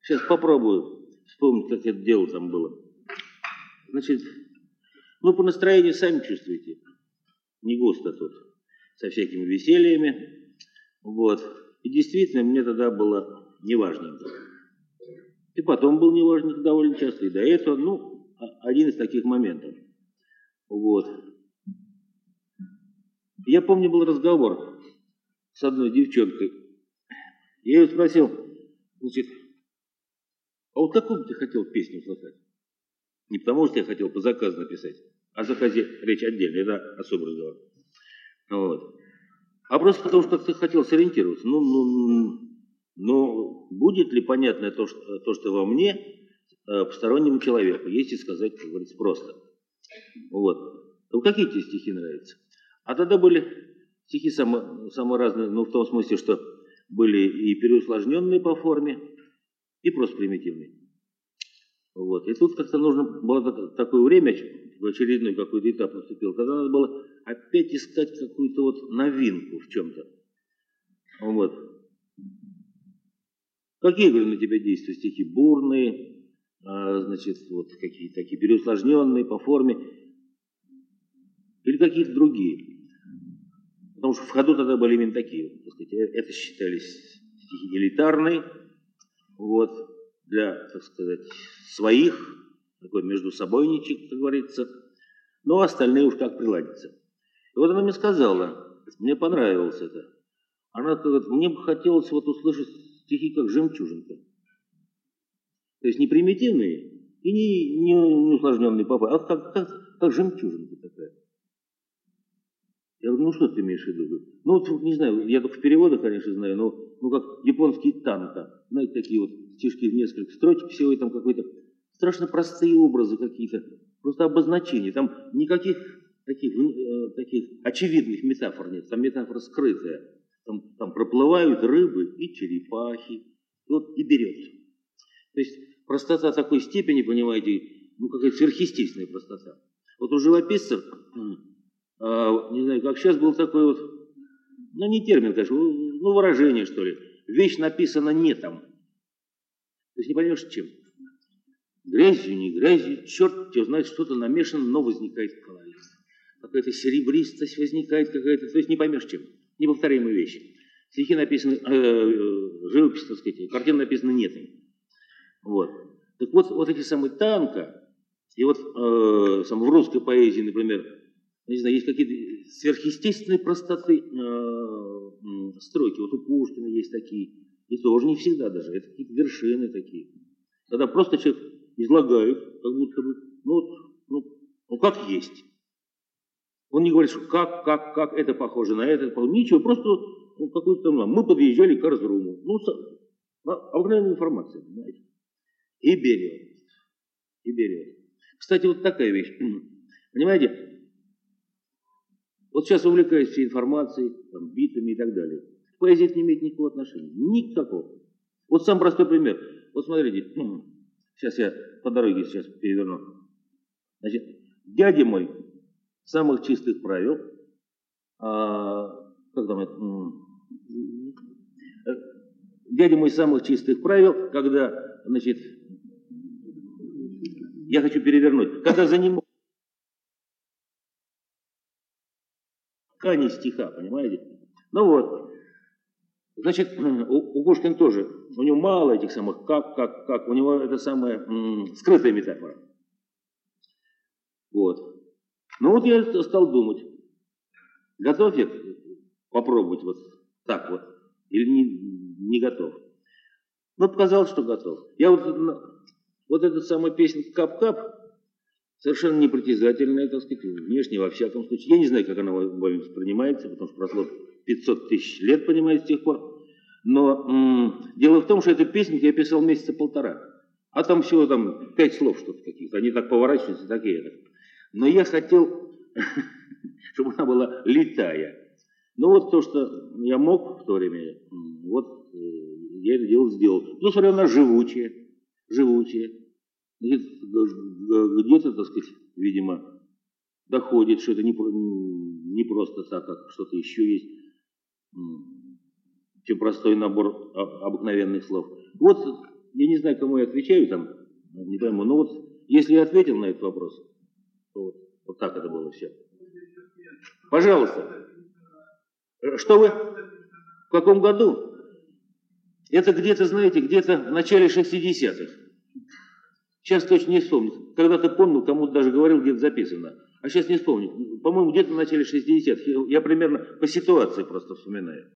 Сейчас попробую вспомнить, как это дело там было. Значит, ну, по настроению сами чувствуете. Не густо тут, со всякими весельями. Вот. И действительно, мне тогда было неважненько. И потом был неважненько довольно часто, и до этого, ну, один из таких моментов. Вот. Я помню, был разговор с одной девчонкой. Я ее спросил, значит, а вот какую бы ты хотел песню слышать? Не потому, что я хотел по заказу написать, о заказе речь отдельно, это особый разговор. Вот. А просто потому, что ты хотел сориентироваться. Ну, будет ли понятно то, что во мне постороннему человеку, если сказать, как говорится, просто. Вот. Ну, какие тебе стихи нравятся? А тогда были стихи самые разные, ну, в том смысле, что были и переусложненные по форме, и просто примитивные. Вот. И тут как-то нужно было такое время, в очередной какой-то этап наступил, когда надо было опять искать какую-то вот новинку в чем-то. Вот. Какие, говорю, на тебя действуют стихи? Бурные, значит, вот какие-то такие переусложненные по форме, или какие-то другие. Потому что в ходу тогда были именно такие, так сказать, это считались стихи элитарные, вот, для, так сказать, своих, такой между собойничек, как говорится, но остальные уж как приладятся. И вот она мне сказала, мне понравилось это, она говорит, мне бы хотелось вот услышать стихи как «Жемчужинка». То есть не примитивные и не усложненные папа, а как жемчужинка такая. Я говорю, ну что ты имеешь в виду? Ну вот, не знаю, я только в переводах, конечно, знаю, но ну как японский танка. Знаете, такие вот стишки в несколько строчек, всего и там какой-то страшно простые образы какие-то, просто обозначения. Там никаких таких очевидных метафор нет, там метафора скрытая. Там проплывают рыбы и черепахи, вот и берет. То есть простота такой степени, понимаете, ну какая-то сверхъестественная простота. Вот у живописцев, не знаю, как сейчас был такой вот, ну не термин, конечно, ну выражение, что ли. Вещь написана не там. То есть не поймешь чем. Грязью, не грязью, черт тебя знает, что-то намешано, но возникает в голове. Какая-то серебристость возникает какая-то, то есть не поймешь чем. Неповторимые вещи. Стихи написаны, живопись, так сказать, картина написана нет. Вот. Так вот эти самые танка, и вот в русской поэзии, например, не знаю, есть какие-то сверхъестественные простоты строки. Вот у Пушкина есть такие. И тоже не всегда даже. Это какие-то вершины такие. Когда просто человек излагает, как будто бы, ну как есть. Он не говорит, что как это похоже на это, ничего, просто ну, какой-то там, мы подъезжали к Арзруму. Ну, обыкновенная информация, понимаете. И берет. Кстати, вот такая вещь. Понимаете, вот сейчас увлекаюсь всей информацией, там, битами и так далее. Поэзия не имеет никакого отношения. Никакого. Вот самый простой пример. Вот смотрите, сейчас я по дороге сейчас переверну. Значит, дядя мой самых чистых правил, дядя мой самых чистых правил, когда, значит, я хочу перевернуть, когда занимался ткани стиха, понимаете? Ну вот, значит, у Пушкина тоже, у него мало этих самых как, у него это самая скрытая метафора. Вот. Ну вот я стал думать, готов я попробовать вот так вот, или не готов. Ну, показалось, что готов. Я вот эта самая песня «Кап-кап», совершенно непритязательная, так сказать, внешне, во всяком случае. Я не знаю, как она вами воспринимается, потому что прошло 500 тысяч лет, понимаете, с тех пор. Но дело в том, что эту песню я писал месяца полтора. А там всего 5 слов что-то каких-то. Они так поворачиваются, так и это. Но я хотел, чтобы она была летая. Ну вот то, что я мог в то время, вот я это дело сделал. Ну, смотря, она живучая. Где-то, так сказать, видимо, доходит, что это не просто так, как что-то еще есть, чем простой набор обыкновенных слов. Вот Я не знаю, кому я отвечаю там, не пойму. Но вот если я ответил на этот вопрос, то вот так это было все. Пожалуйста. Что вы? В каком году? Это где-то, знаете, где-то в начале 60-х. Сейчас точно не вспомню. Когда-то помнил, кому-то даже говорил, где-то записано. А сейчас не вспомню. По-моему, где-то в начале 60-х. Я примерно по ситуации просто вспоминаю.